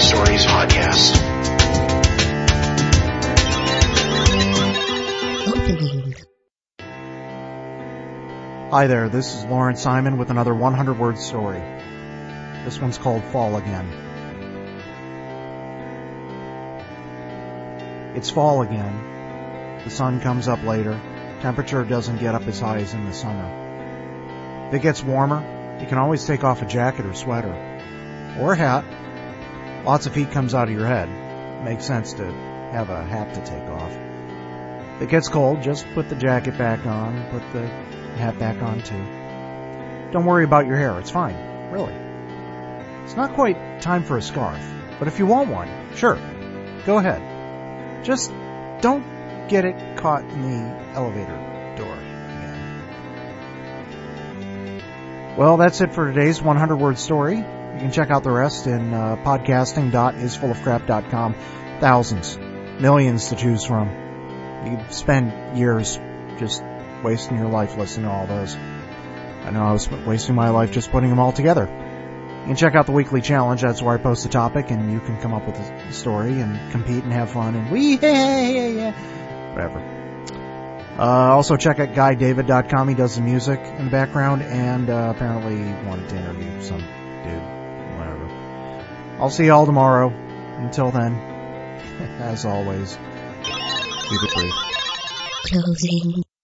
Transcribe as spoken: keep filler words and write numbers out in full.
Stories podcast. Opening. Hi there, this is Lauren Simon with another one hundred word story. This one's called Fall Again. It's fall again. The sun comes up later. Temperature doesn't get up as high as in the summer. If it gets warmer, you can always take off a jacket or sweater. Or a hat. Lots of heat comes out of your head. Makes sense to have a hat to take off. If it gets cold, just put the jacket back on, put the hat back on too. Don't worry about your hair, it's fine, really. It's not quite time for a scarf, but if you want one, sure, go ahead. Just don't get it caught in the elevator door again. Well, that's it for today's one hundred word story. You can check out the rest in uh, podcasting dot is full of crap dot com. Thousands, millions to choose from. You spend years just wasting your life listening to all those. I know I was wasting my life just putting them all together. You can check out the weekly challenge. That's where I post a topic and you can come up with a story and compete and have fun and wee, yeah, yeah, yeah, whatever. Uh, also check out guy david dot com. He does the music in the background and uh, apparently wanted to interview some dude, whatever. I'll see you all tomorrow. Until then, as always, keep it brief. Closing